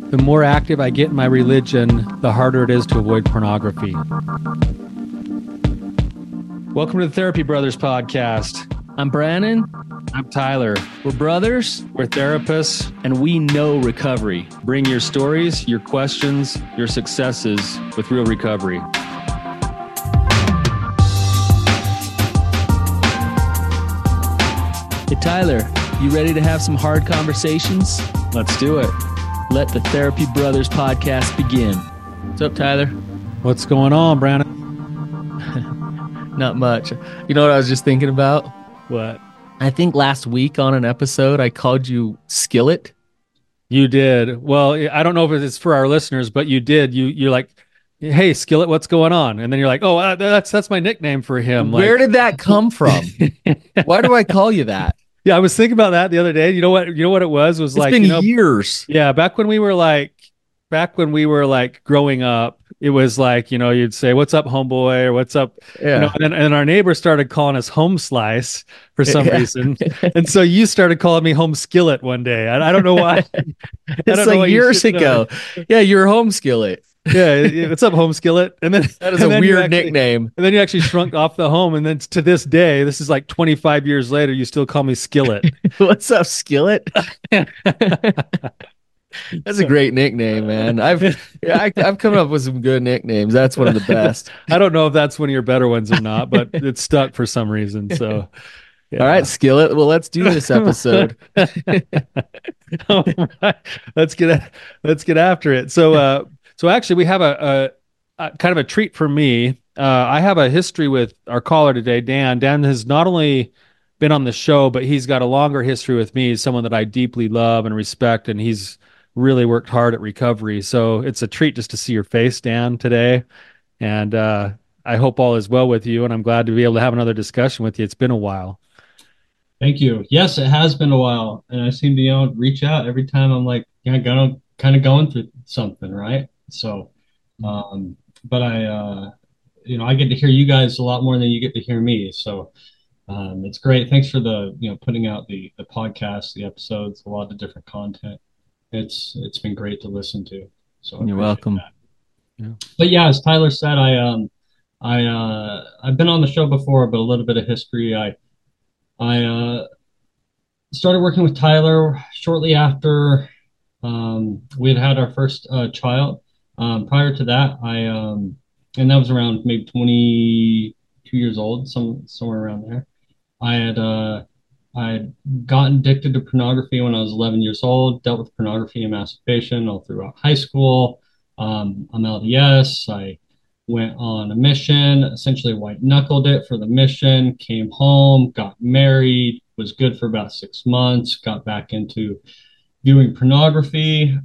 The more active I get in my religion, the harder it is to avoid pornography. Welcome to the Therapy Brothers podcast. I'm Brandon. I'm Tyler. We're brothers. We're therapists. And we know recovery. Bring your stories, your questions, your successes with real recovery. Hey, Tyler, you ready to have some hard conversations? Let's do it. Let the Therapy Brothers podcast begin. What's up, Tyler? What's going on, Brandon? Not much. You know what I was just thinking about? What? I think last week on an episode, I called you Skillet. You did. Well, I don't know if it's for our listeners, but you did. You're like, hey, Skillet, what's going on? And then you're like, oh, that's my nickname for him. Where did that come from? Why do I call you that? Yeah, I was thinking about that the other day. You know what it was? It's been years. Yeah, back when we were like growing up, it was like, you'd say, "What's up, homeboy?" or "What's up?" Yeah. And our neighbor started calling us Home Slice for some reason, and so you started calling me Home Skillet one day. I don't know why. It's like years ago. Yeah, you're Home Skillet. Yeah, what's up, Home Skillet? And then that is a weird nickname. And then you actually shrunk off the home, and then to this day, this is like 25 years later, you still call me Skillet. What's up, Skillet? That's a great nickname, man. I've come up with some good nicknames. That's one of the best. I don't know if that's one of your better ones or not, but it's stuck for some reason. So, yeah. All right, Skillet. Well, let's do this episode. All right. Let's get after it. So actually, we have a kind of a treat for me. I have a history with our caller today, Dan. Dan has not only been on the show, but he's got a longer history with me. He's someone that I deeply love and respect, and he's really worked hard at recovery. So it's a treat just to see your face, Dan, today. And I hope all is well with you, and I'm glad to be able to have another discussion with you. It's been a while. Thank you. Yes, it has been a while, and I seem to reach out every time I'm like, kind of going through something, right? So, but I get to hear you guys a lot more than you get to hear me. So, it's great. Thanks for putting out the podcast, the episodes, a lot of different content. It's been great to listen to. So you're welcome. Yeah. But yeah, as Tyler said, I've been on the show before, but a little bit of history. I started working with Tyler shortly after we had our first child. Prior to that, and that was around maybe 22 years old, somewhere around there. I had gotten addicted to pornography when I was 11 years old, dealt with pornography and masturbation all throughout high school. I'm LDS. I went on a mission, essentially white knuckled it for the mission, came home, got married, was good for about 6 months, got back into viewing pornography.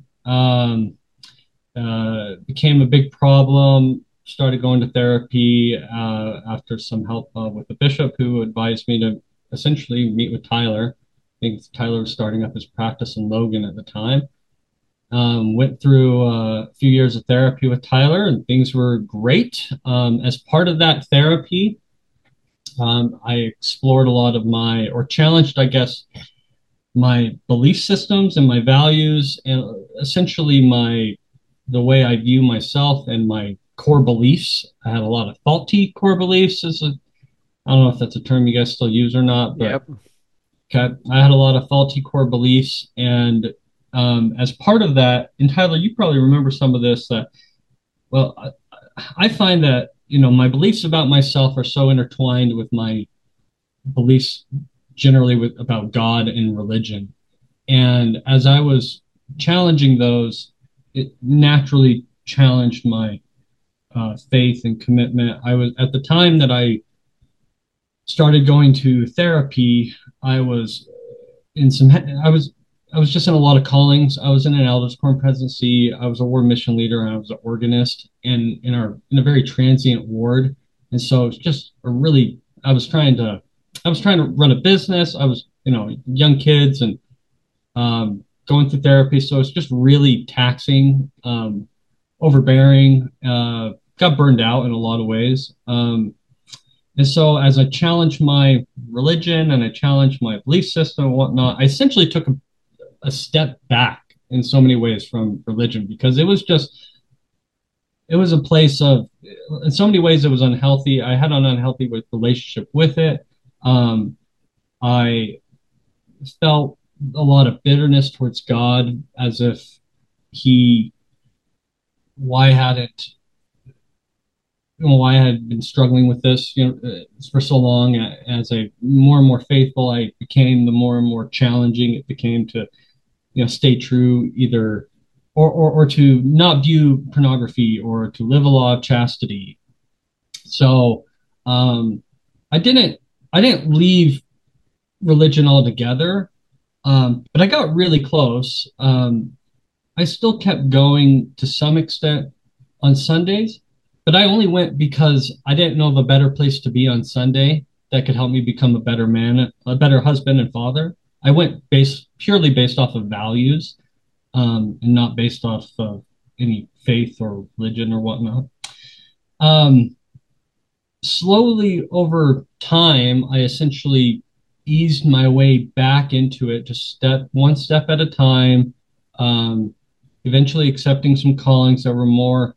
Became a big problem, started going to therapy after some help with the bishop who advised me to essentially meet with Tyler. I think Tyler was starting up his practice in Logan at the time. Went through a few years of therapy with Tyler, and things were great. As part of that therapy, I explored a lot of challenged, I guess, my belief systems and my values, and essentially the way I view myself and my core beliefs. I had a lot of faulty core beliefs. I don't know if that's a term you guys still use or not, but yep. Okay, I had a lot of faulty core beliefs. And as part of that, and Tyler, you probably remember some of this, I find that, my beliefs about myself are so intertwined with my beliefs generally about God and religion. And as I was challenging those, it naturally challenged my faith and commitment. I was, at the time that I started going to therapy, I was just in a lot of callings. I was in an elders quorum presidency. I was a ward mission leader, and I was an organist in a very transient ward. And so it's just I was trying to run a business. I was, young kids and going through therapy. So it's just really taxing, overbearing, got burned out in a lot of ways. And so as I challenged my religion and I challenged my belief system and whatnot, I essentially took a step back in so many ways from religion because it was a place of, in so many ways, it was unhealthy. I had an unhealthy relationship with it. I felt a lot of bitterness towards God, as if he, why hadn't, why I had been struggling with this, for so long. As I more and more faithful I became, the more and more challenging it became to, stay true, either or to not view pornography or to live a law of chastity. So um, I didn't leave religion altogether, but I got really close. I still kept going to some extent on Sundays, but I only went because I didn't know of a better place to be on Sunday that could help me become a better man, a better husband and father. I went purely based off of values, and not based off of any faith or religion or whatnot. Um, Slowly over time, I essentially eased my way back into it, just one step at a time. Um, Eventually accepting some callings that were more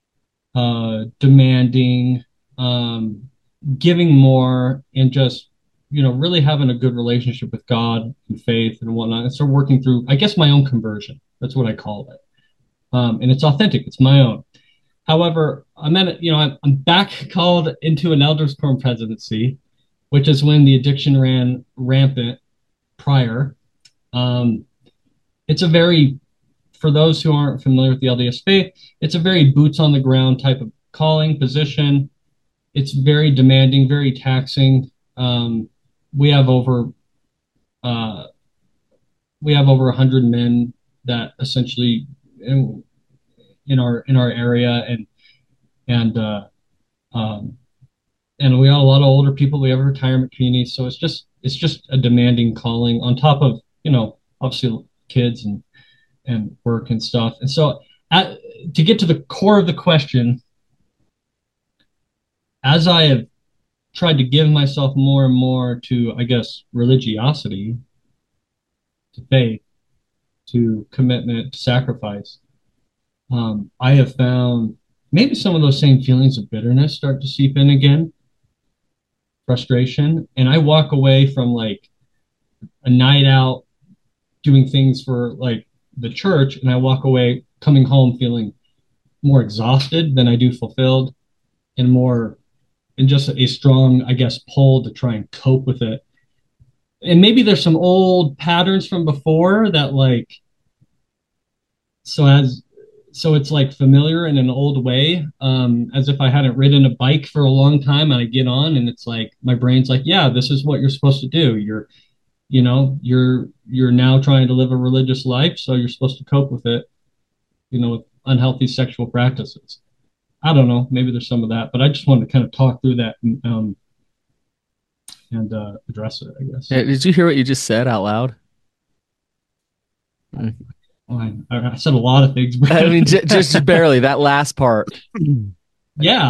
demanding, giving more, and just really having a good relationship with God and faith and whatnot. And so working through, I guess, my own conversion. That's what I call it, and it's authentic. It's my own. However, I'm back called into an elders quorum presidency, which is when the addiction ran rampant prior. Um, it's a very, for those who aren't familiar with the LDS faith, it's a very boots on the ground type of calling position. It's very demanding, very taxing. We have over uh, we have over 100 men that essentially in our area, and um, and we have a lot of older people. We have a retirement community, so it's just a demanding calling on top of obviously kids and work and stuff. And so, to get to the core of the question, as I have tried to give myself more and more to, I guess, religiosity, to faith, to commitment, to sacrifice, I have found maybe some of those same feelings of bitterness start to seep in again, frustration. And I walk away from like a night out doing things for like the church, and I walk away coming home feeling more exhausted than I do fulfilled, and more, and just a strong, I guess, pull to try and cope with it. And maybe there's some old patterns from before that, like, so as so it's like familiar in an old way, as if I hadn't ridden a bike for a long time, and I get on and it's like my brain's like, yeah, this is what you're supposed to do. You're now trying to live a religious life, so you're supposed to cope with it, with unhealthy sexual practices. I don't know, maybe there's some of that, but I just wanted to kind of talk through that, and address it, I guess. Yeah, did you hear what you just said out loud? I said a lot of things, I mean, just barely that last part. Yeah,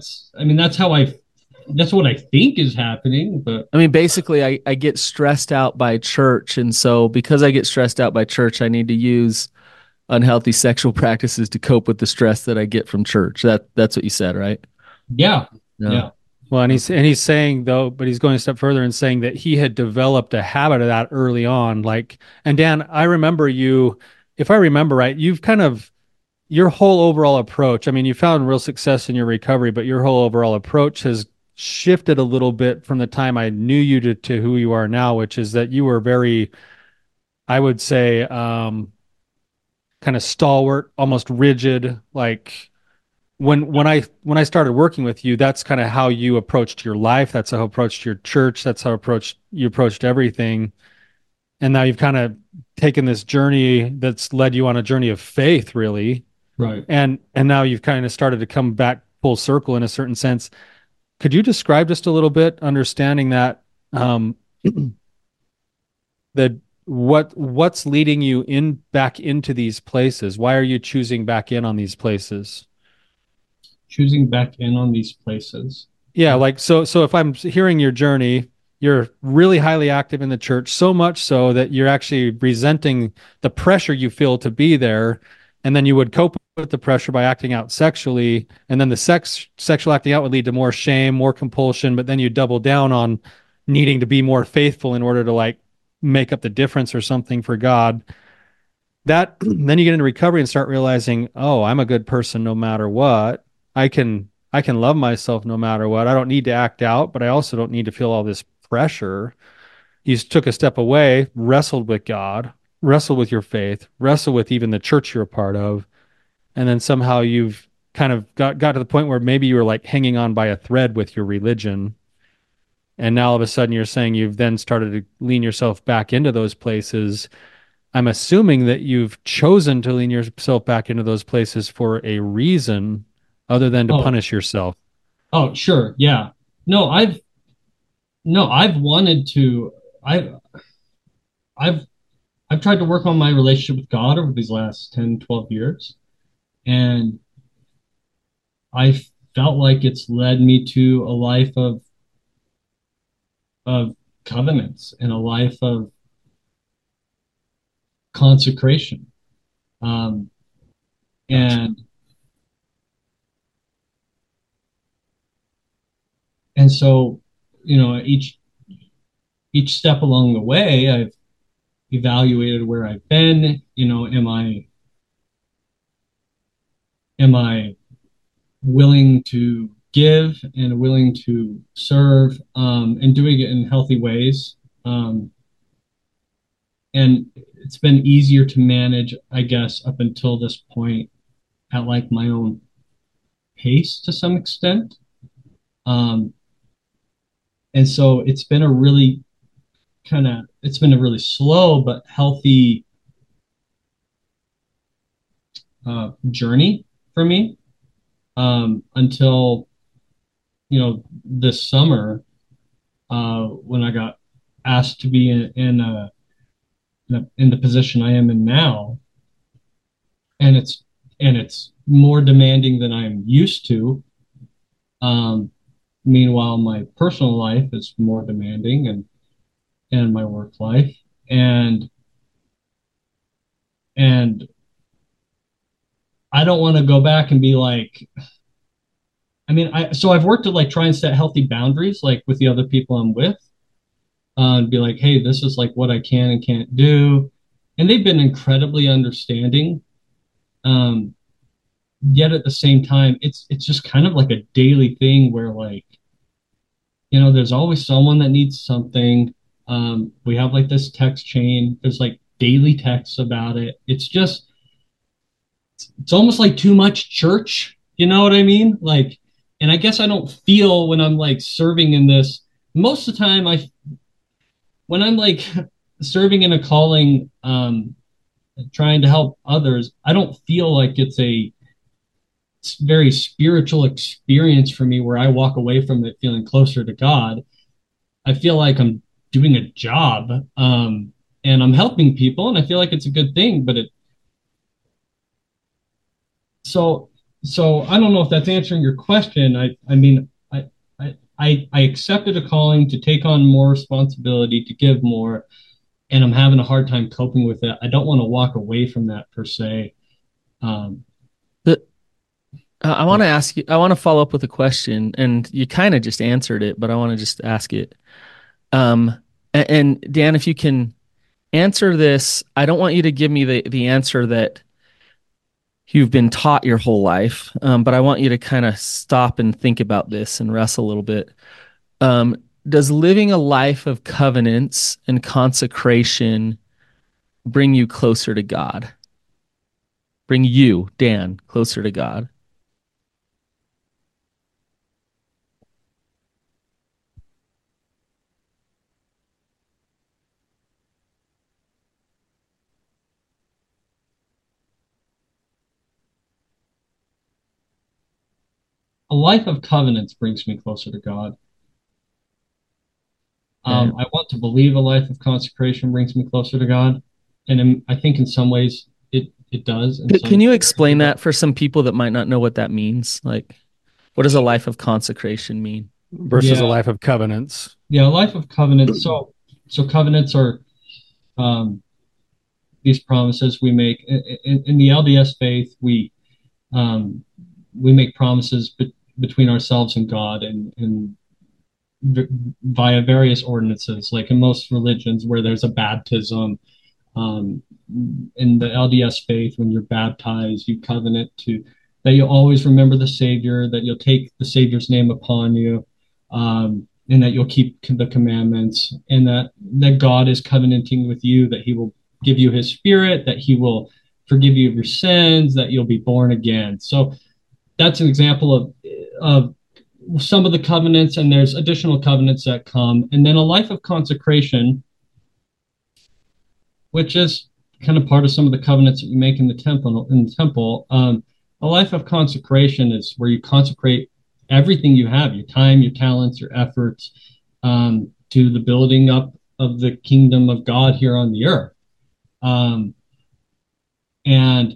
that's what I think is happening. But I mean, basically, I get stressed out by church, and so because I get stressed out by church, I need to use unhealthy sexual practices to cope with the stress that I get from church. That's what you said, right? yeah, No. yeah, Well, and he's saying though, but he's going a step further and saying that he had developed a habit of that early on. Like, and Dan, I remember you, if I remember right, you've kind of your whole overall approach. I mean, you found real success in your recovery, but your whole overall approach has shifted a little bit from the time I knew you to who you are now, which is that you were very, I would say, kind of stalwart, almost rigid, like when I started working with you, that's kind of how you approached your life. That's how you approached your church. That's how you approached everything. And now you've kind of taken this journey that's led you on a journey of faith, really. right. And now you've kind of started to come back full circle in a certain sense. Could you describe just a little bit, understanding that that what's leading you back into these places? Why are you choosing back in on these places? Choosing back in on these places. Yeah, like so if I'm hearing your journey, you're really highly active in the church, so much so that you're actually resenting the pressure you feel to be there. And then you would cope with the pressure by acting out sexually. And then the sexual acting out would lead to more shame, more compulsion, but then you double down on needing to be more faithful in order to like make up the difference or something for God. That then you get into recovery and start realizing, oh, I'm a good person no matter what. I can love myself no matter what. I don't need to act out, but I also don't need to feel all this pressure. You took a step away, wrestled with God, wrestled with your faith, wrestled with even the church you're a part of, and then somehow you've kind of got to the point where maybe you were like hanging on by a thread with your religion. And now all of a sudden you're saying you've then started to lean yourself back into those places. I'm assuming that you've chosen to lean yourself back into those places for a reason other than to Oh, punish yourself. oh, sure. Yeah. No, I've wanted to, I've, I've, I've tried to work on my relationship with God over these last 10, 12 years. And I felt like it's led me to a life of covenants and a life of consecration. Um, Gotcha. and, and so, each step along the way, I've evaluated where I've been. Am I willing to give and willing to serve, and doing it in healthy ways? Um, and it's been easier to manage, I guess, up until this point at like my own pace to some extent. Um, and so it's been a really slow but healthy journey for me, until this summer, when I got asked to be in the position I am in now, and it's more demanding than I'm used to. Um, Meanwhile, my personal life is more demanding, and my work life, and and I don't want to go back and be like, I mean, I've worked to like try and set healthy boundaries, like with the other people I'm with, and be like, hey, this is like what I can and can't do, and they've been incredibly understanding. Um, Yet at the same time, it's just kind of like a daily thing where, like, there's always someone that needs something. We have like this text chain. There's like daily texts about it. It's almost like too much church. You know what I mean? Like, and I guess I don't feel when I'm like serving in this. Most of the time, when I'm like serving in a calling, trying to help others, I don't feel like it's a very spiritual experience for me where I walk away from it feeling closer to God. I feel like I'm doing a job, and I'm helping people, and I feel like it's a good thing. But so so I don't know if that's answering your question. I mean, I accepted a calling to take on more responsibility, to give more, and I'm having a hard time coping with it. I don't want to walk away from that per se. Um, The, I want Yeah. to ask you, I want to follow up with a question, and you kind of just answered it, but I want to just ask it. And Dan, if you can answer this, I don't want you to give me the answer that you've been taught your whole life, but I want you to kind of stop and think about this and wrestle a little bit. Um, does living a life of covenants and consecration bring you closer to God? Bring you, Dan, closer to God? a life of covenants brings me closer to God. Okay. I want to believe a life of consecration brings me closer to God, and I think in some ways it does. In Can some you areas explain it that does. for some people that might not know what that means? Like, what does a life of consecration mean? versus a Yeah, life of covenants. yeah, life of covenants. So covenants are um, these promises we make in the LDS faith. Um, we make promises between ourselves and God, and via various ordinances, like in most religions where there's a baptism. Um, in the LDS faith, when you're baptized, you covenant to that you'll always remember the Savior, that you'll take the Savior's name upon you, and that you'll keep the commandments, and that God is covenanting with you, that He will give you His Spirit, that He will forgive you of your sins, that you'll be born again. So that's an example of some of the covenants, and there's additional covenants that come, and then a life of consecration, which is kind of part of some of the covenants that we make in the temple. A life of consecration is where you consecrate everything you have, your time, your talents, your efforts, to the building up of the kingdom of God here on the earth. And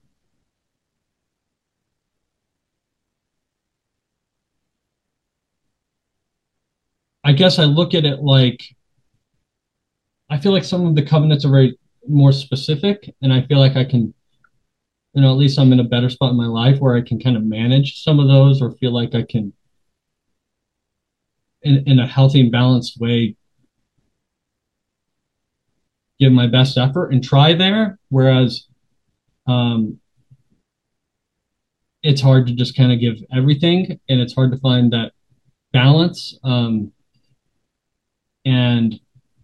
I guess I look at it like I feel like some of the covenants are very more specific, and I feel like I can, at least I'm in a better spot in my life where I can kind of manage some of those, or feel like I can, in a healthy and balanced way, give my best effort and try there. Whereas um, it's hard to just kind of give everything, and it's hard to find that balance. And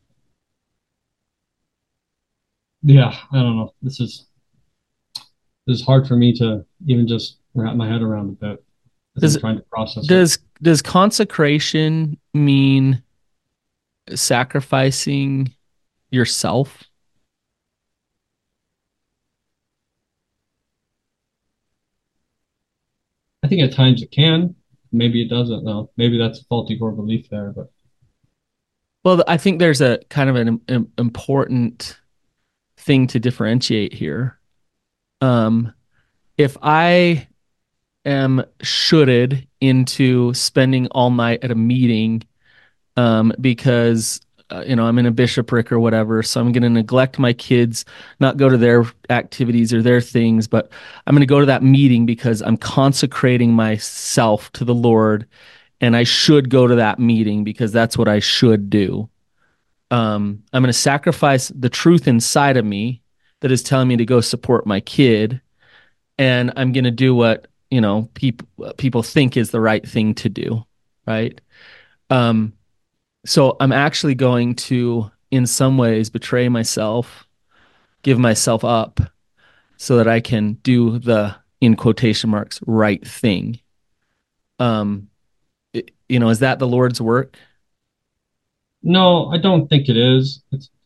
yeah, I don't know. This is hard for me to even just wrap my head around a bit as Does I'm trying to process it. does consecration mean sacrificing yourself? I think at times it can. Maybe it doesn't, though. Maybe that's a faulty core belief there. But Well, I think there's a kind of an important thing to differentiate here. Um, if I am shoulded into spending all night at a meeting because I'm in a bishopric or whatever, so I'm going to neglect my kids, not go to their activities or their things, but I'm going to go to that meeting because I'm consecrating myself to the Lord, and I should go to that meeting because that's what I should do. I'm going to sacrifice the truth inside of me that is telling me to go support my kid, and I'm going to do what people think is the right thing to do, right? Um, so I'm actually going to, in some ways, betray myself, give myself up, so that I can do the, in quotation marks, right thing. Um, is that the Lord's work? no, I don't think it is.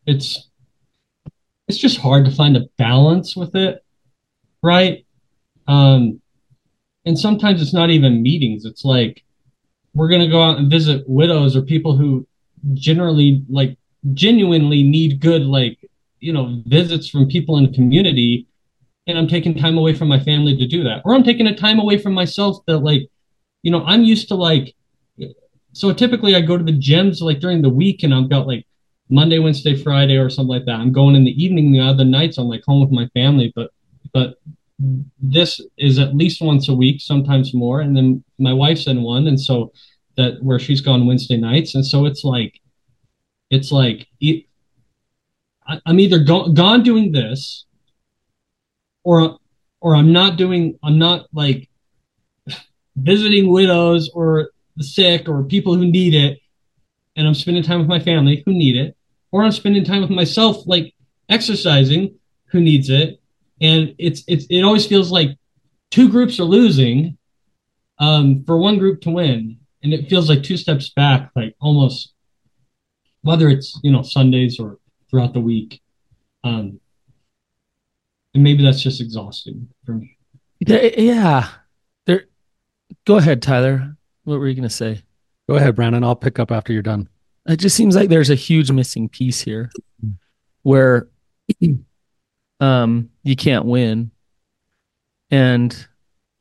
It's just hard to find a balance with it, right? Um, and sometimes it's not even meetings. It's like we're gonna go out and visit widows or people who generally like genuinely need good visits from people in the community, and I'm taking time away from my family to do that, or I'm taking a time away from myself that I'm used to so typically I go to the gyms like during the week, and I've got like Monday, Wednesday, Friday, or something like that. I'm going in the evening. The other nights I'm like home with my family, but this is at least once a week, sometimes more. And then my wife's in one, and so that where she's gone Wednesday nights, and so it's like I'm either gone doing this, or I'm not like visiting widows or the sick or people who need it, and I'm spending time with my family who need it, or I'm spending time with myself, like exercising, who needs it. And it always feels like two groups are losing, for one group to win, and it feels like two steps back, like almost, whether it's Sundays or throughout the week. Um, and maybe that's just exhausting for me. Yeah. There. Go ahead, Tyler. What were you going to say? Go ahead, Brandon. I'll pick up after you're done. It just seems like there's a huge missing piece here where you can't win. And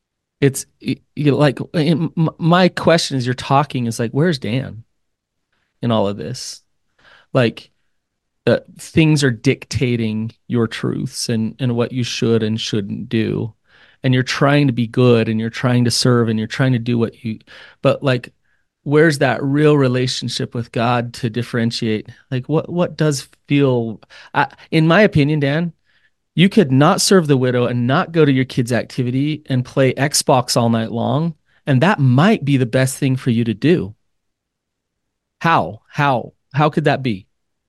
it's like my question as you're talking is like, where's Dan in all of this? Like, things are dictating your truths and what you should and shouldn't do, and you're trying to be good and you're trying to serve and you're trying to do what you, but like, where's that real relationship with God to differentiate? Like, what does feel, in my opinion, Dan, you could not serve the widow and not go to your kids' activity and play Xbox all night long, and that might be the best thing for you to do. How could that be?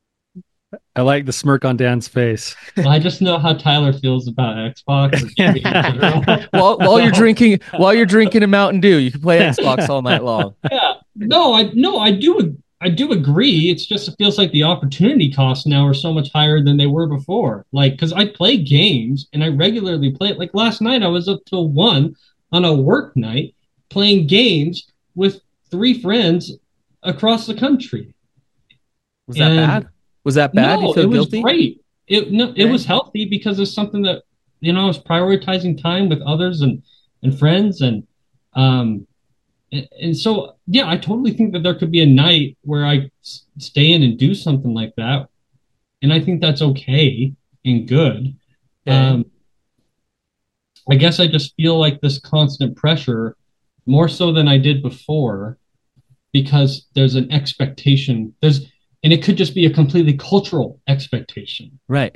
I like the smirk on Dan's face. Well, I just know how Tyler feels about Xbox or gaming in general. While you're drinking a Mountain Dew, you can play Xbox all night long. Yeah. No, I do agree. It's just it feels like the opportunity costs now are so much higher than they were before. Like, because I play games and I regularly play it. Like last night, I was up till 1 on a work night playing games with 3 friends across the country. Was that And bad? Was that bad? You no, feel it was guilty? great. It Okay. was healthy because it's something that I was prioritizing time with others and friends um and so yeah, I totally think that there could be a night where I stay in and do something like that, and I think that's okay and good. Okay. Um, I guess I just feel like this constant pressure more so than I did before because there's an expectation. And it could just be a completely cultural expectation. Right.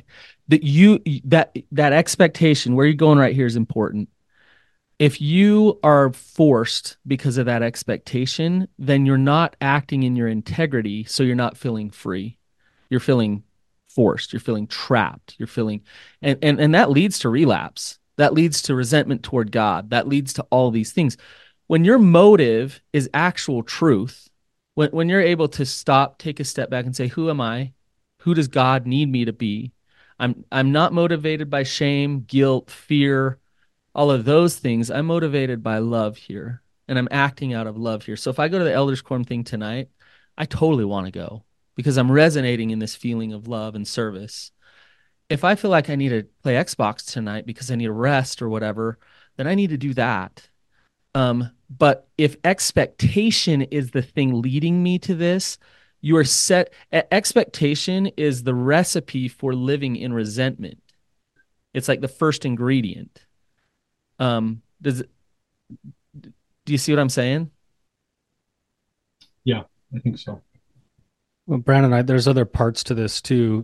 That expectation, where you're going right here is important. If you are forced because of that expectation, then you're not acting in your integrity, so you're not feeling free. You're feeling forced, you're feeling trapped, you're feeling, and that leads to relapse. That leads to resentment toward God. That leads to all these things. When your motive is actual truth, when you're able to stop, take a step back and say, who am I? Who does God need me to be? I'm not motivated by shame, guilt, fear, all of those things. I'm motivated by love here, and I'm acting out of love here. So if I go to the elders quorum thing tonight, I totally want to go because I'm resonating in this feeling of love and service. If I feel like I need to play Xbox tonight because I need a rest or whatever, then I need to do that. But if expectation is the thing leading me to this, you are set. Expectation is the recipe for living in resentment. It's like the first ingredient. Does Do you see what I'm saying? Yeah, I think so. Well, Brandon, there's other parts to this too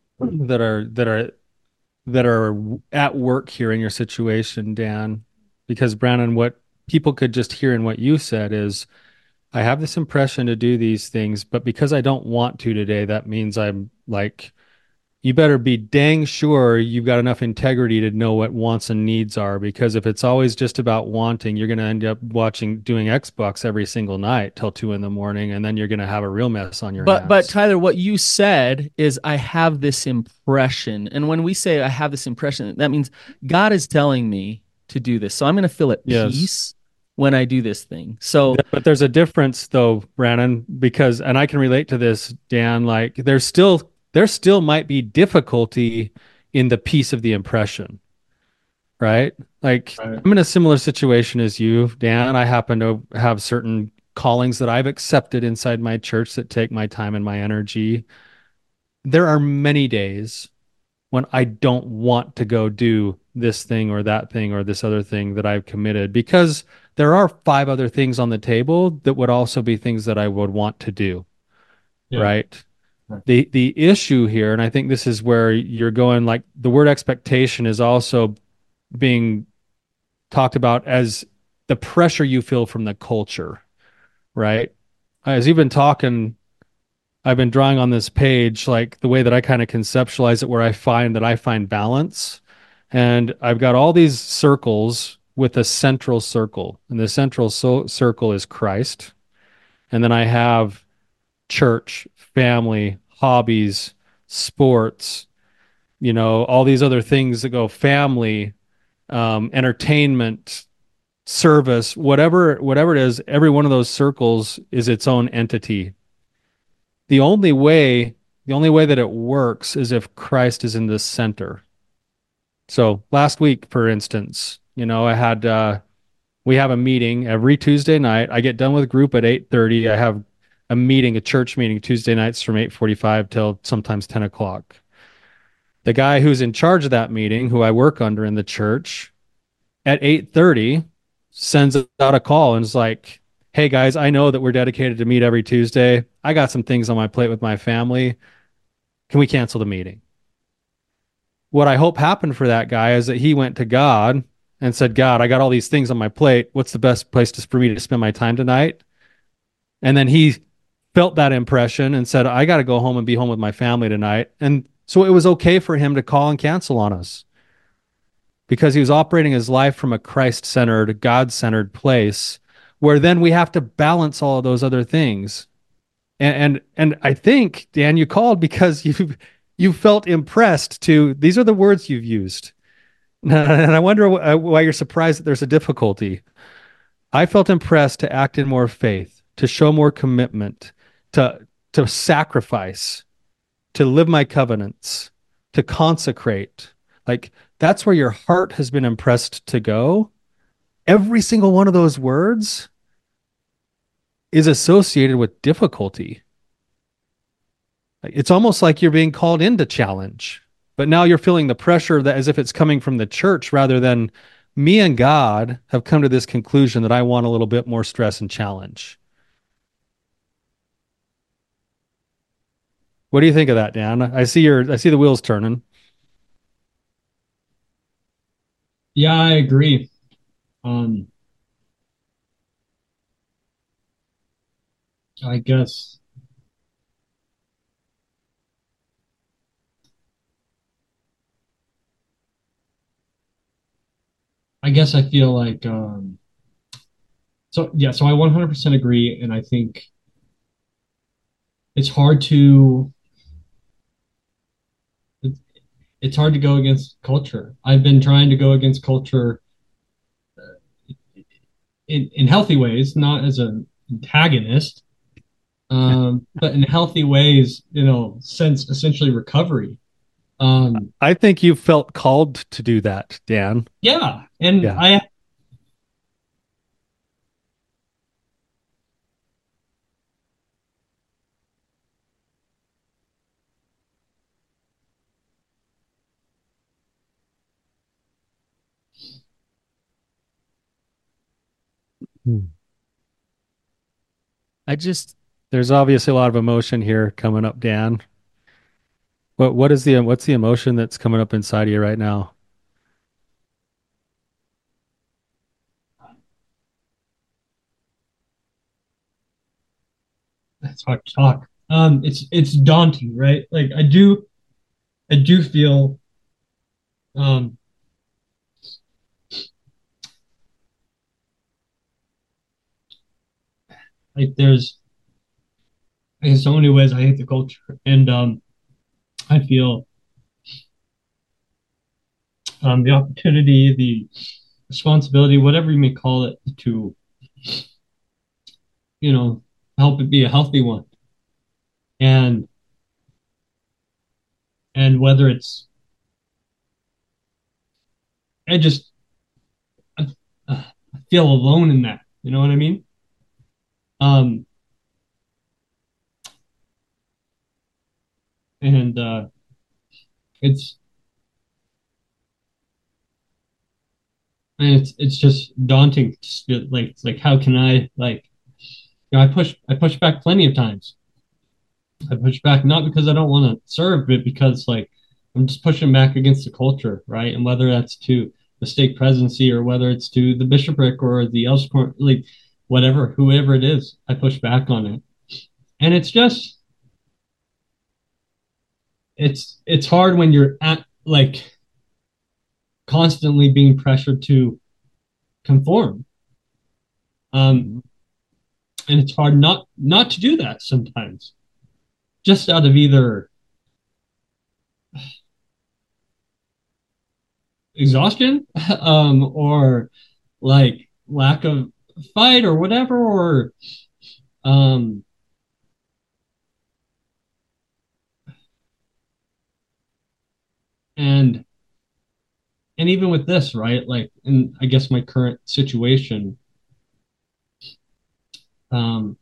that are at work here in your situation, Dan. Because Brandon, what people could just hear in what you said is, I have this impression to do these things, but because I don't want to today, that means I'm like, you better be dang sure you've got enough integrity to know what wants and needs are. Because if it's always just about wanting, you're going to end up doing Xbox every single night till 2 in the morning, and then you're going to have a real mess on your But hands. Tyler, what you said is I have this impression. And when we say I have this impression, that means God is telling me to do this. So I'm going to feel at Yes. peace when I do this thing. So But there's a difference though, Brandon, because, and I can relate to this, Dan, like there still might be difficulty in the piece of the impression, right? Like Right. I'm in a similar situation as you, Dan. I happen to have certain callings that I've accepted inside my church that take my time and my energy. There are many days when I don't want to go do this thing or that thing or this other thing that I've committed, because there are 5 other things on the table that would also be things that I would want to do, Yeah. right? Right. The issue here, and I think this is where you're going, like the word expectation is also being talked about as the pressure you feel from the culture, right? As you've been talking, I've been drawing on this page, like the way that I kind of conceptualize it, where I find balance. And I've got all these circles with a central circle, and the central circle is Christ. And then I have church, family, hobbies, sports, all these other things that go family, entertainment, service, whatever it is. Every one of those circles is its own entity. The only way, the only way that it works is if Christ is in the center. So last week, for instance, I had We have a meeting every Tuesday night. I get done with group at 8:30. I have a meeting, a church meeting Tuesday nights from 8:45 till sometimes 10 o'clock. The guy who's in charge of that meeting, who I work under in the church, at 8:30 sends out a call and is like, "Hey guys, I know that we're dedicated to meet every Tuesday. I got some things on my plate with my family. Can we cancel the meeting?" What I hope happened for that guy is that he went to God and said, "God, I got all these things on my plate. What's the best place for me to spend my time tonight?" And then he felt that impression and said, "I got to go home and be home with my family tonight." And so it was okay for him to call and cancel on us because he was operating his life from a Christ-centered, God-centered place where then we have to balance all of those other things. And I think, Dan, you called because you felt impressed to these are the words you've used. And I wonder why you're surprised that there's a difficulty. I felt impressed to act in more faith, to show more commitment, to sacrifice, to live my covenants, to consecrate. Like that's where your heart has been impressed to go. Every single one of those words is associated with difficulty. It's almost like you're being called into challenge, but now you're feeling the pressure that as if it's coming from the church rather than me and God have come to this conclusion that I want a little bit more stress and challenge. What do you think of that, Dan? I see the wheels turning. Yeah, I agree. Um, I guess I feel like so yeah, so I 100% agree, and I think it's hard to it's it's hard to go against culture. I've been trying to go against culture in healthy ways, not as an antagonist, but in healthy ways, since essentially recovery. I think you felt called to do that, Dan. Yeah, and Yeah. I Hmm. I just There's obviously a lot of emotion here coming up, Dan. What's the emotion that's coming up inside of you right now? It's hard to talk. It's daunting, right? Like I do feel um like there's in so many ways I hate the culture, and I feel the opportunity, the responsibility, whatever you may call it, to you know help it be a healthy one, and whether it's I just I feel alone in that. You know what I mean? Um, and it's it's just daunting. Like it's like how can I like I push back plenty of times. I push back not because I don't want to serve, but because like I'm just pushing back against the culture, right? And whether that's to the stake presidency or whether it's to the bishopric or the else like whatever, whoever it is, I push back on it. And it's just it's hard when you're at like constantly being pressured to conform. Um, Mhm. and it's hard not to do that sometimes, just out of either exhaustion, or like lack of fight or whatever, or um, and and even with this, right? Like, in I guess my current situation, um,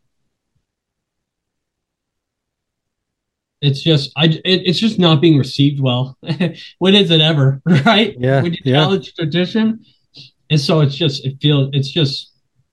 it's just it's just not being received well. When is it ever, right? Yeah, When you yeah. challenge tradition, and so it's just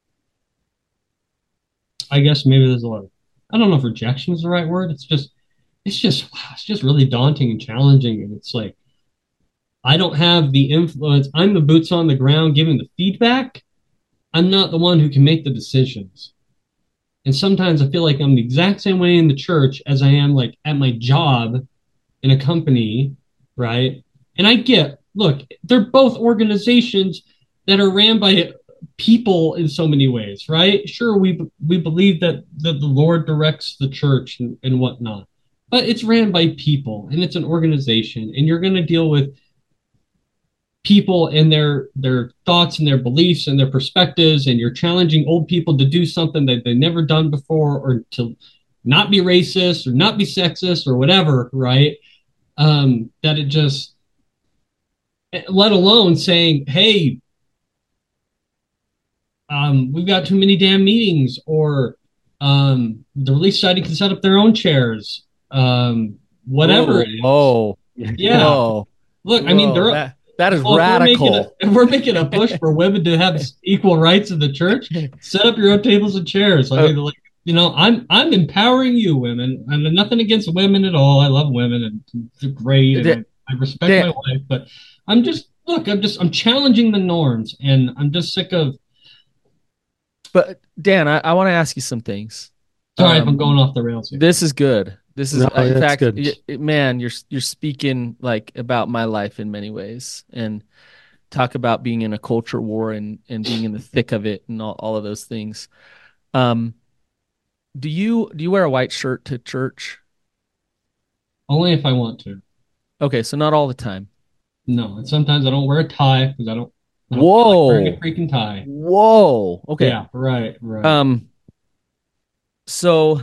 I guess maybe there's a lot of, I don't know if rejection is the right word. Wow, it's just really daunting and challenging, and it's like I don't have the influence. I'm the boots on the ground giving the feedback. I'm not the one who can make the decisions. And sometimes I feel like I'm the exact same way in the church as I am like at my job in a company, right? And I get, look, they're both organizations that are ran by people in so many ways, right? Sure, we believe that the Lord directs the church and whatnot, but it's ran by people and it's an organization, and you're going to deal with people and their thoughts and their beliefs and their perspectives, and you're challenging old people to do something that they've never done before, or to not be racist or not be sexist or whatever, right? That it just, let alone saying, hey, we've got too many damn meetings, or the Relief Society can set up their own chairs, whatever Whoa, it is. whoa, Yeah. Yeah. whoa, Look, I mean, whoa. That is well, radical. if we're making a push for women to have equal rights in the church, set up your own tables and chairs. I mean, like, I'm empowering you, women, and nothing against women at all. I love women, and they're great, and Dan, I respect my Dan, wife, but I'm challenging the norms, and I'm just sick of. but Dan, I want to ask you some things. Sorry if I'm going off the rails here. This is good. This is, No, in that's fact, good. man, you're speaking like about my life in many ways, and talk about being in a culture war and being in the thick of it and all of those things. Um, do you wear a white shirt to church? Only if I want to. Okay, so not all the time. No, and sometimes I don't wear a tie because I don't feel like wearing a Whoa, freaking tie. whoa. Okay. Yeah, right, right. Um, so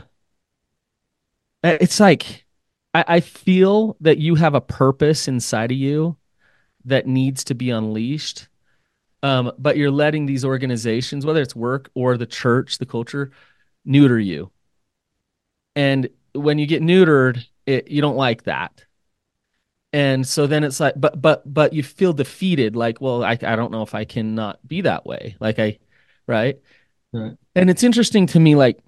it's like I feel that you have a purpose inside of you that needs to be unleashed. But you're letting these organizations, whether it's work or the church, the culture, neuter you. And when you get neutered, you don't like that. And so then it's like, but you feel defeated. Like, well, I don't know if I can not be that way. Right. Right. And it's interesting to me, like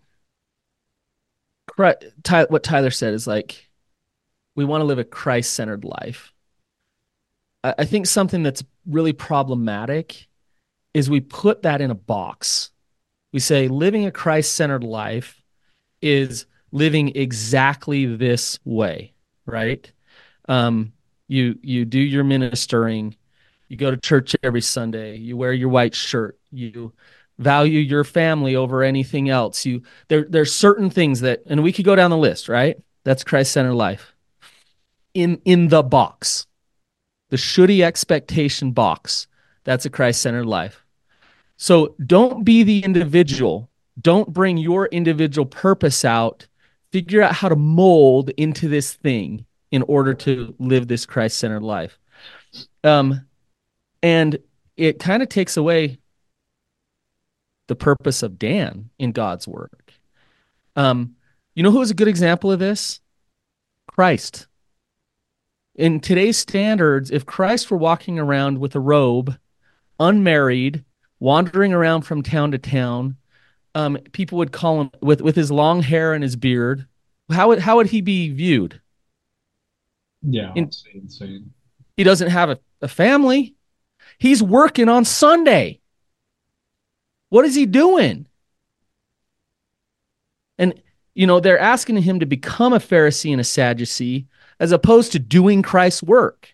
what Tyler said is like, we want to live a Christ-centered life. I think something that's really problematic is we put that in a box. We say living a Christ-centered life is living exactly this way, right? Um, you do your ministering, you go to church every Sunday, you wear your white shirt, you value your family over anything else. There's certain things that, and we could go down the list, right? That's Christ-centered life. In the box, the shouldy expectation box, that's a Christ-centered life. So don't be the individual. Don't bring your individual purpose out. Figure out how to mold into this thing in order to live this Christ-centered life. And it kind of takes away the purpose of Dan in God's work. You know who is a good example of this? Christ. In today's standards, if Christ were walking around with a robe, unmarried, wandering around from town to town, people would call him with his long hair and his beard. How would he be viewed? Yeah, In, insane. he doesn't have a family. He's working on Sunday. What is he doing? And they're asking him to become a Pharisee and a Sadducee as opposed to doing Christ's work.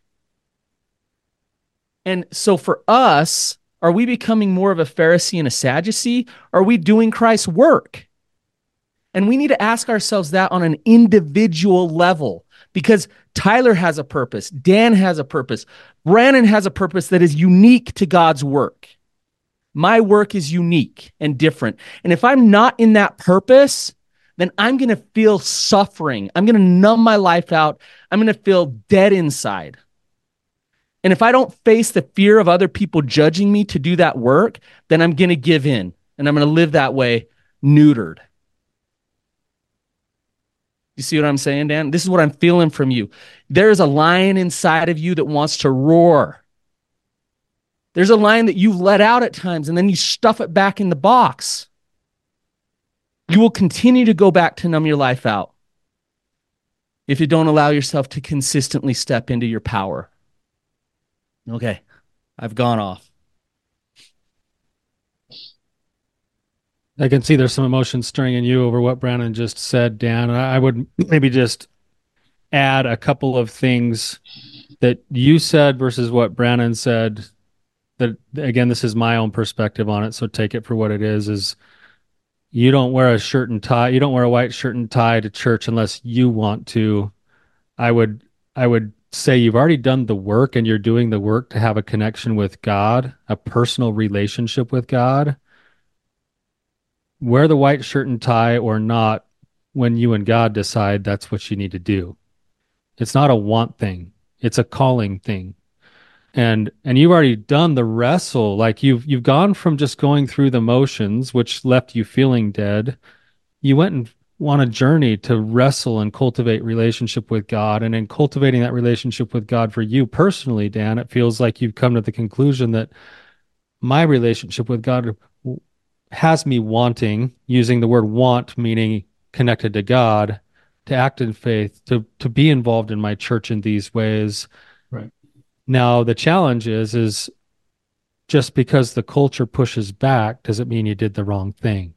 And so for us, are we becoming more of a Pharisee and a Sadducee? Are we doing Christ's work? And we need to ask ourselves that on an individual level, because Tyler has a purpose. Dan has a purpose. Brandon has a purpose that is unique to God's work. My work is unique and different. And if I'm not in that purpose, then I'm going to feel suffering. I'm going to numb my life out. I'm going to feel dead inside. And if I don't face the fear of other people judging me to do that work, then I'm going to give in and I'm going to live that way, neutered. You see what I'm saying, Dan? This is what I'm feeling from you. There's a lion inside of you that wants to roar. There's a lion that you've let out at times, and then you stuff it back in the box. You will continue to go back to numb your life out if you don't allow yourself to consistently step into your power. Okay, I've gone off. I can see there's some emotion stirring in you over what Brandon just said, Dan. I would maybe just add a couple of things that you said versus what Brandon said. That, again, this is my own perspective on it, so take it for what it is you don't wear a shirt and tie. You don't wear a white shirt and tie to church unless you want to. I would say you've already done the work and you're doing the work to have a connection with God, a personal relationship with God. Wear the white shirt and tie or not when you and God decide that's what you need to do. It's not a want thing. It's a calling thing. And you've already done the wrestle. Like you've gone from just going through the motions, which left you feeling dead. You went and on a journey to wrestle and cultivate relationship with God. And in cultivating that relationship with God for you personally, Dan, it feels like you've come to the conclusion that my relationship with God has me wanting, using the word want, meaning connected to God, to act in faith, to be involved in my church in these ways. Right. Now, the challenge is just because the culture pushes back, does it mean you did the wrong thing?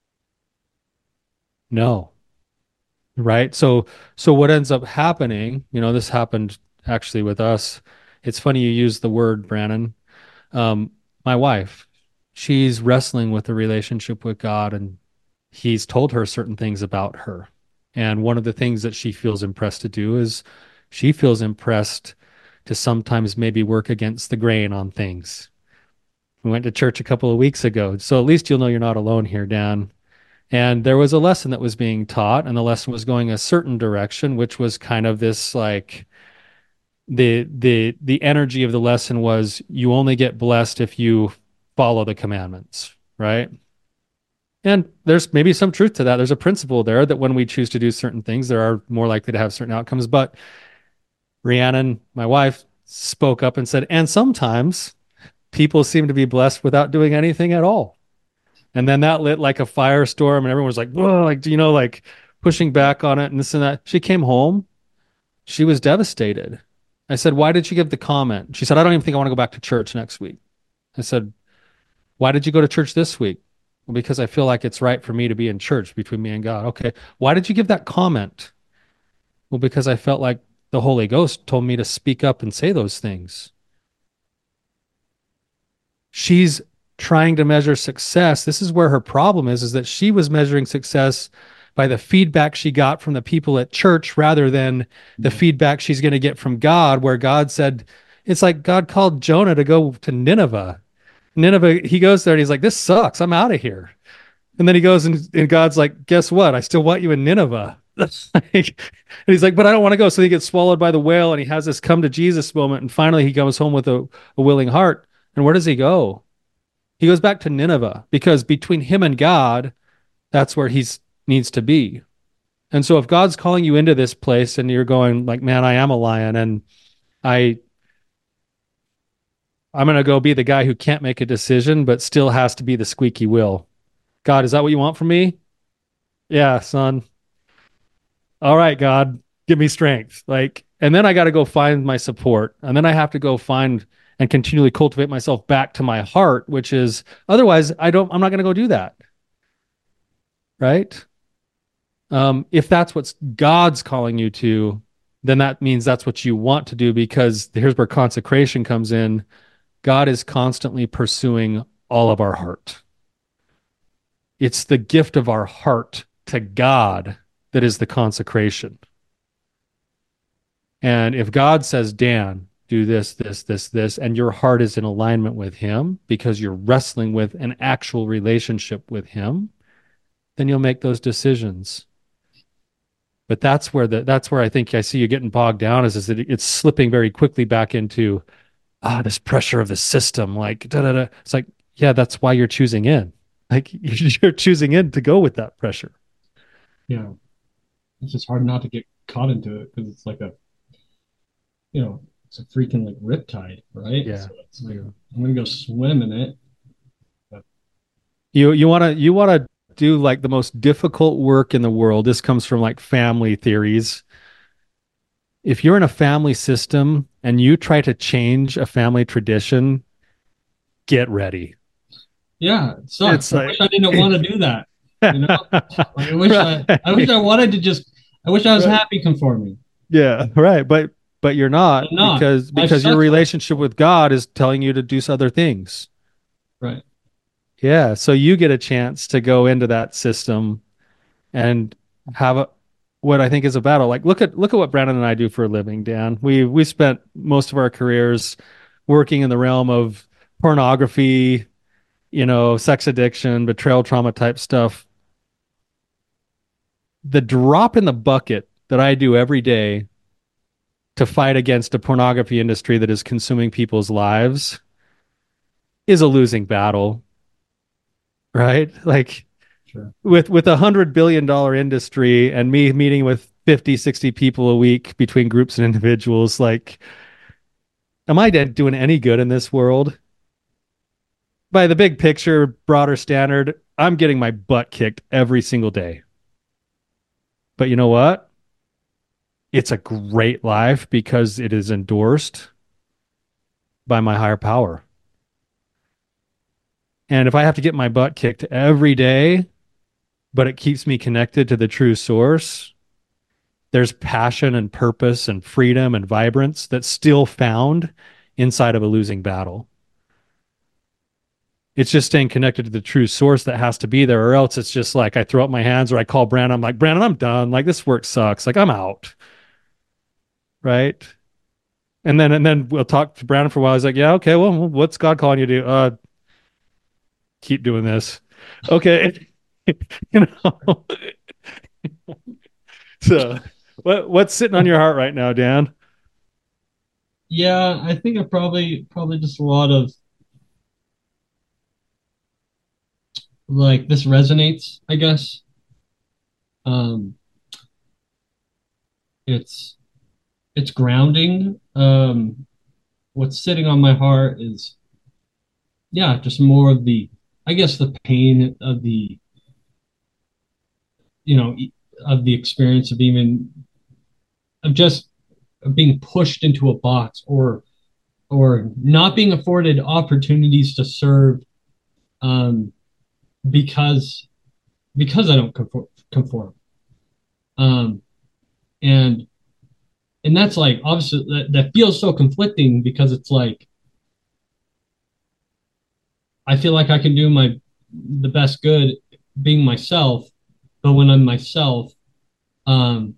No. Right? So what ends up happening, this happened actually with us. It's funny you use the word, Brandon. My wife, she's wrestling with the relationship with God, and he's told her certain things about her. And one of the things that she feels impressed to do is she feels impressed to sometimes maybe work against the grain on things. We went to church a couple of weeks ago, so at least you'll know you're not alone here, Dan. And there was a lesson that was being taught, and the lesson was going a certain direction, which was kind of this like the energy of the lesson was you only get blessed if you follow the commandments, right? And there's maybe some truth to that. There's a principle there that when we choose to do certain things, there are more likely to have certain outcomes. But Rhiannon, my wife, spoke up and said, and sometimes people seem to be blessed without doing anything at all. And then that lit like a firestorm, and everyone was like, whoa, like pushing back on it and this and that. She came home. She was devastated. I said, why did you give the comment? She said, I don't even think I want to go back to church next week. I said, why did you go to church this week? Well, because I feel like it's right for me to be in church between me and God. Okay. Why did you give that comment? Well, because I felt like the Holy Ghost told me to speak up and say those things. She's trying to measure success. This is where her problem is that she was measuring success by the feedback she got from the people at church rather than the feedback she's going to get from God, where God said, it's like God called Jonah to go to Nineveh. Nineveh, he goes there and he's like, this sucks. I'm out of here. And then he goes and God's like, guess what? I still want you in Nineveh. And he's like, but I don't want to go. So he gets swallowed by the whale and he has this come to Jesus moment. And finally he comes home with a willing heart. And where does he go? He goes back to Nineveh because between him and God, that's where he needs to be. And so if God's calling you into this place and you're going like, man, I am a lion and I'm going to go be the guy who can't make a decision, but still has to be the squeaky wheel. God, is that what you want from me? Yeah, son. All right, God, give me strength. And then I got to go find my support. And then I have to go find and continually cultivate myself back to my heart, which is otherwise I'm not going to go do that. Right? If that's what God's calling you to, then that means that's what you want to do, because here's where consecration comes in. God is constantly pursuing all of our heart. It's the gift of our heart to God that is the consecration. And if God says, Dan, do this, this, this, this, and your heart is in alignment with him because you're wrestling with an actual relationship with him, then you'll make those decisions. But that's where I think I see you getting bogged down is that it's slipping very quickly back into, this pressure of the system, like da da da. It's like, yeah, that's why you're choosing in. Like you're choosing in to go with that pressure. Yeah. It's just hard not to get caught into it because it's like a, it's a freaking like riptide, right? Yeah. So it's like Yeah. I'm gonna go swim in it. But You wanna do like the most difficult work in the world. This comes from like family theories. If you're in a family system and you try to change a family tradition, get ready. yeah, it sucks. It's I wish like I didn't want to do that. You know, like I wish right. I wanted to just I wish I was Right. happy conforming. Yeah, right. But you're I'm not not. Life because your sucks. relationship with God is telling you to do other things. Right. Yeah, so you get a chance to go into that system and have what I think is a battle. Like look at what Brandon and I do for a living, Dan. We spent most of our careers working in the realm of pornography, sex addiction, betrayal trauma type stuff. The drop in the bucket that I do every day to fight against a pornography industry that is consuming people's lives is a losing battle, right? Like Sure. with $100 billion industry and me meeting with 50, 60 people a week between groups and individuals, like, am I doing any good in this world? By the big picture, broader standard, I'm getting my butt kicked every single day. But you know what? It's a great life because it is endorsed by my higher power. And if I have to get my butt kicked every day, but it keeps me connected to the true source, there's passion and purpose and freedom and vibrance that's still found inside of a losing battle. It's just staying connected to the true source that has to be there, or else it's just like I throw up my hands or I call Brandon. I'm like, Brandon, I'm done. Like this work sucks. Like I'm out. Right. And then we'll talk to Brandon for a while. He's like, yeah, okay, well, what's God calling you to do? Keep doing this. Okay. you know. So what's sitting on your heart right now, Dan? Yeah, I think I probably just a lot of like this resonates, I guess. Um, it's it's grounding. What's sitting on my heart is yeah, just more of the I guess the pain of the you know of the experience of even of just being pushed into a box or not being afforded opportunities to serve um, because because I don't conform. Um, and and that's like obviously that feels so conflicting because it's like I feel like I can do my the best good being myself, but when I'm myself, um,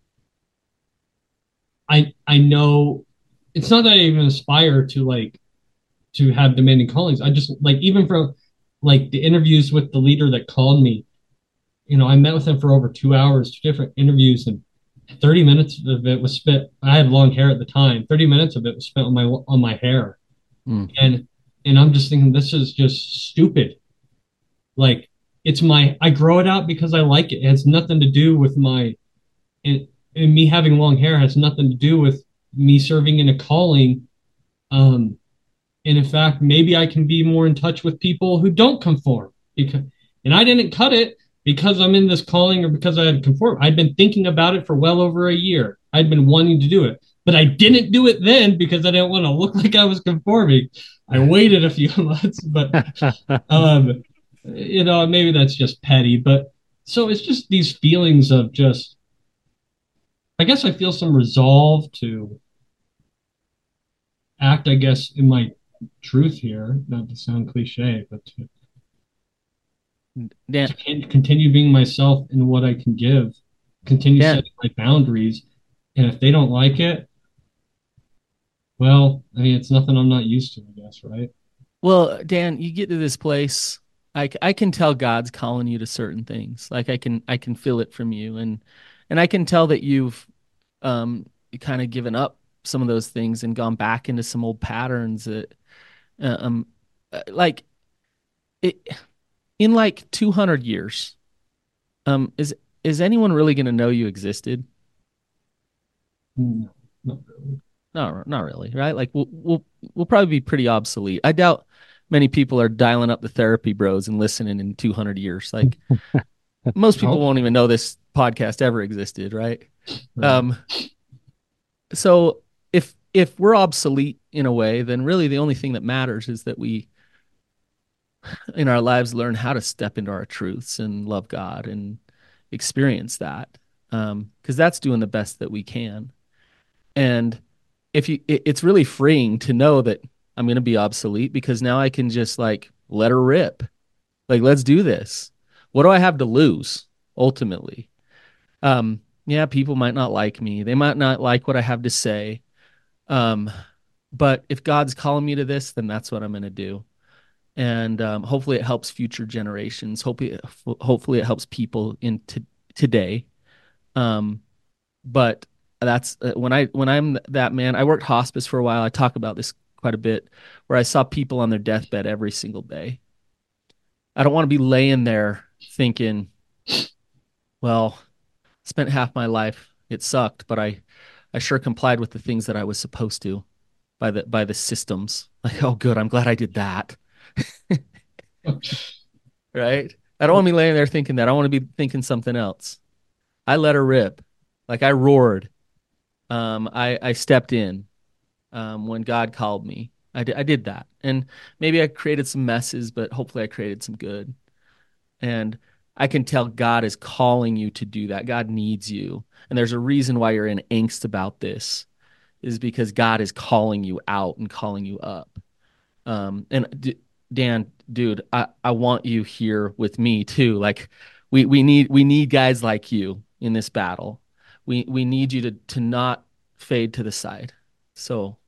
I know it's not that I even aspire to like to have demanding callings. I just like even from like the interviews with the leader that called me, I met with him for over 2 hours, two different interviews, and 30 minutes of it was spent. I had long hair at the time. 30 minutes of it was spent on my hair, Mm. and I'm just thinking this is just stupid. Like it's my I grow it out because I like it. It has nothing to do with my and me having long hair has nothing to do with me serving in a calling. Um, and in fact, maybe I can be more in touch with people who don't conform because, and I didn't cut it because I'm in this calling or because I had conformed. I'd been thinking about it for well over a year. I'd been wanting to do it, but I didn't do it then because I didn't want to look like I was conforming. I waited a few months, but um, maybe that's just petty. But so it's just these feelings of just, I guess I feel some resolve to act, I guess, in my truth here, not to sound cliche, but Dan, to continue being myself in what I can give, continue Dan, setting my boundaries. And if they don't like it, well, I mean, it's nothing I'm not used to, I guess, right? well, Dan, you get to this place. I can tell God's calling you to certain things. Like I can feel it from you, and I can tell that you've kind of given up some of those things and gone back into some old patterns that, uh, um, like it in like 200 years, is anyone really going to know you existed? No, not really. No, not really, right? Like we'll probably be pretty obsolete. I doubt many people are dialing up the therapy bros and listening in 200 years. Like most I people hope won't so. even know this podcast ever existed, right? Right. Um, so if we're obsolete in a way, then really the only thing that matters is that we in our lives learn how to step into our truths and love God and experience that. Because that's doing the best that we can. And if you it's really freeing to know that I'm going to be obsolete because now I can just like let her rip. Like let's do this. What do I have to lose ultimately? Yeah, people might not like me. They might not like what I have to say. Um, but if God's calling me to this, then that's what I'm going to do. And hopefully it helps future generations. Hopefully it helps people today. Um, but that's when I'm that man. I worked hospice for a while. I talk about this quite a bit, where I saw people on their deathbed every single day. I don't want to be laying there thinking, well, spent half my life. It sucked, but I sure complied with the things that I was supposed to by the systems. Like, oh, good. I'm glad I did that. Right? I don't want to be laying there thinking that. I want to be thinking something else. I let her rip. Like I roared. I stepped in when God called me. I did that. And maybe I created some messes, but hopefully I created some good. And I can tell God is calling you to do that. God needs you. And there's a reason why you're in angst about this is because God is calling you out and calling you up. Dan, dude, I want you here with me too. Like we need guys like you in this battle. We need you to not fade to the side. So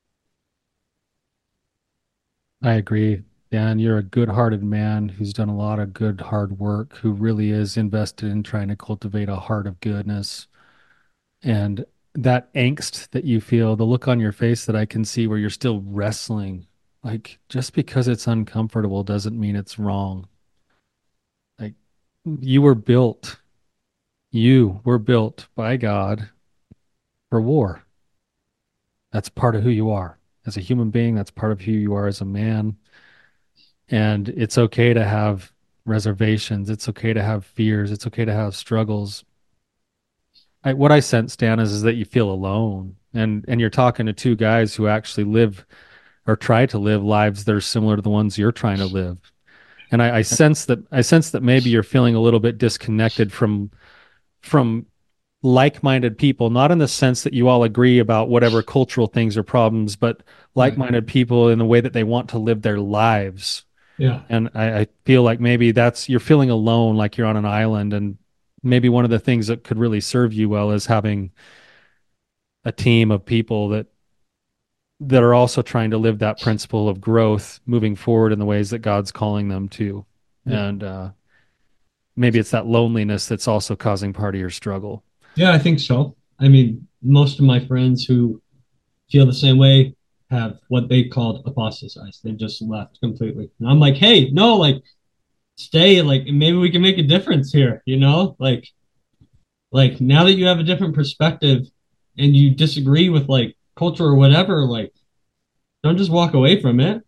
I agree. Dan, you're a good-hearted man who's done a lot of good, hard work, who really is invested in trying to cultivate a heart of goodness. And that angst that you feel, the look on your face that I can see where you're still wrestling, like just because it's uncomfortable doesn't mean it's wrong. Like you were built, you were built by God for war. That's part of who you are as a human being. That's part of who you are as a man. And it's okay to have reservations. It's okay to have fears. It's okay to have struggles. What I sense, Dan, is that you feel alone. And you're talking to two guys who actually live or try to live lives that are similar to the ones you're trying to live. And I sense that maybe you're feeling a little bit disconnected from like-minded people, not in the sense that you all agree about whatever cultural things or problems, but Right. like-minded people in the way that they want to live their lives. Yeah. And I feel like maybe that's you're feeling alone, like you're on an island. And maybe one of the things that could really serve you well is having a team of people that are also trying to live that principle of growth moving forward in the ways that God's calling them to. Yeah. And maybe it's that loneliness that's also causing part of your struggle. Yeah, I think so. I mean, most of my friends who feel the same way have what they called apostatized. They just left completely. And I'm like, hey, no, like stay, like maybe we can make a difference here, you know? Like now that you have a different perspective and you disagree with like culture or whatever, like don't just walk away from it.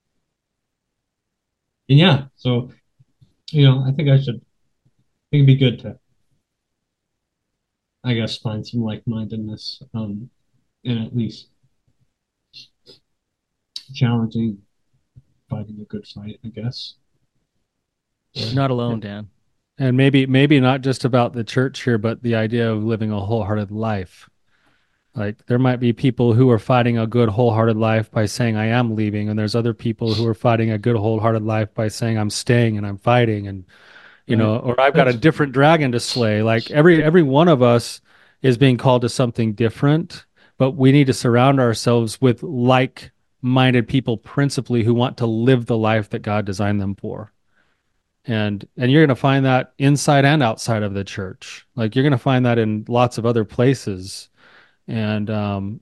And yeah, so I think it'd be good to, I guess, find some like-mindedness, and at least challenging, fighting a good fight, I guess. you're not alone, Dan. And maybe not just about the church here, but the idea of living a wholehearted life. Like there might be people who are fighting a good wholehearted life by saying I am leaving, and there's other people who are fighting a good wholehearted life by saying I'm staying and I'm fighting, and Right. or I've got a That's different dragon to slay. Like every one of us is being called to something different, but we need to surround ourselves with like-minded people principally who want to live the life that God designed them for. And you're going to find that inside and outside of the church. Like you're going to find that in lots of other places. And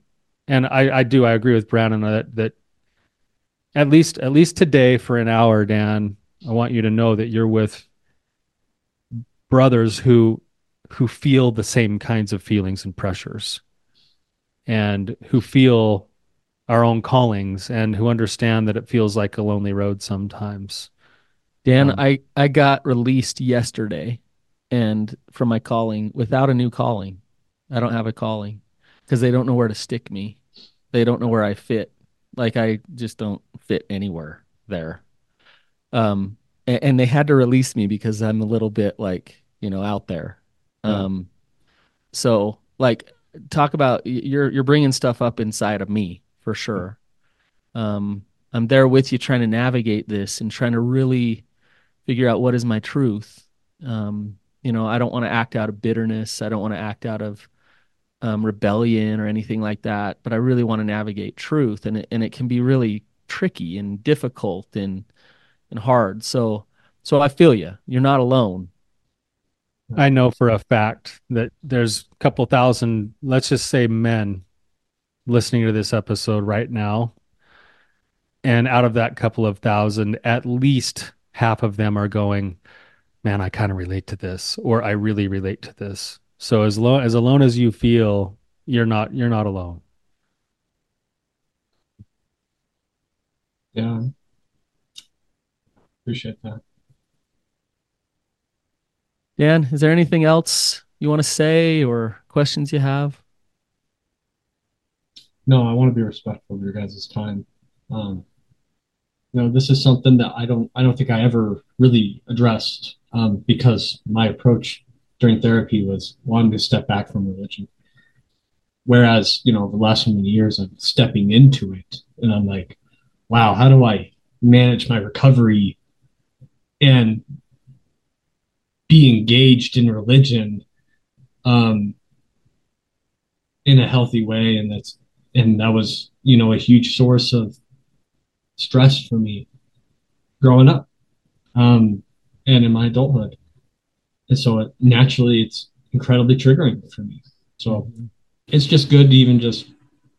And I agree with Brandon that at least today for an hour, Dan, I want you to know that you're with brothers who feel the same kinds of feelings and pressures, and who feel our own callings, and who understand that it feels like a lonely road sometimes. Dan, I got released yesterday and from my calling without a new calling. I don't have a calling because they don't know where to stick me. They don't know where I fit. Like I just don't fit anywhere there. And they had to release me because I'm a little bit like, out there. Yeah. So like talk about you're bringing stuff up inside of me for sure. I'm there with you trying to navigate this and trying to really figure out what is my truth. I don't want to act out of bitterness. I don't want to act out of rebellion or anything like that. But I really want to navigate truth, and it can be really tricky and difficult and hard. So I feel you. You're not alone. I know for a fact that there's a couple thousand, let's just say, men listening to this episode right now. And out of that couple of thousand, at least half of them are going, man, I kind of relate to this, or I really relate to this. So as alone as you feel, you're not alone. Yeah. Appreciate that. Dan, is there anything else you want to say or questions you have? No, I want to be respectful of your guys' time. This is something that I don't think I ever really addressed, because my approach during therapy was wanting to step back from religion. Whereas, the last so many years I'm stepping into it and I'm like, wow, how do I manage my recovery and be engaged in religion in a healthy way? And that was, a huge source of stress for me growing up, and in my adulthood. And so naturally it's incredibly triggering for me. So it's just good to even just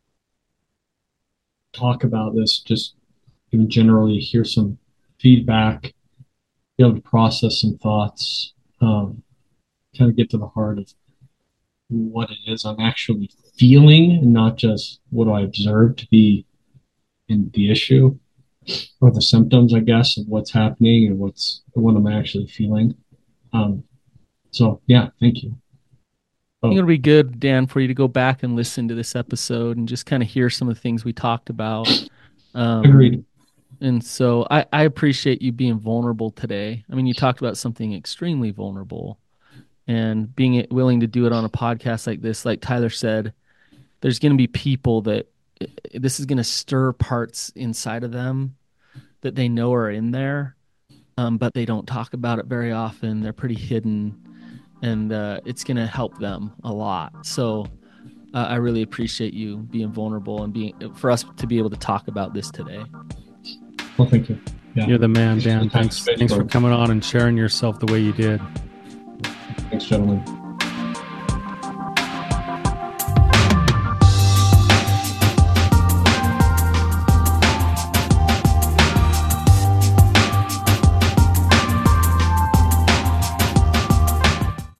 talk about this, just even generally hear some feedback, be able to process some thoughts, kind of get to the heart of what it is I'm actually feeling, and not just what do I observe to be in the issue or the symptoms, I guess, of what's happening and what am I actually feeling. So yeah, thank you. I think it'll be good, Dan, for you to go back and listen to this episode and just kind of hear some of the things we talked about. Agreed. And so I appreciate you being vulnerable today. I mean, you talked about something extremely vulnerable, and being willing to do it on a podcast like this. Like Tyler said, there's going to be people that this is going to stir parts inside of them that they know are in there, but they don't talk about it very often. They're pretty hidden, and it's going to help them a lot. So I really appreciate you being vulnerable and for us to be able to talk about this today. Well, thank you. Yeah. You're the man, Dan. Thanks for coming on and sharing yourself the way you did. Thanks, gentlemen.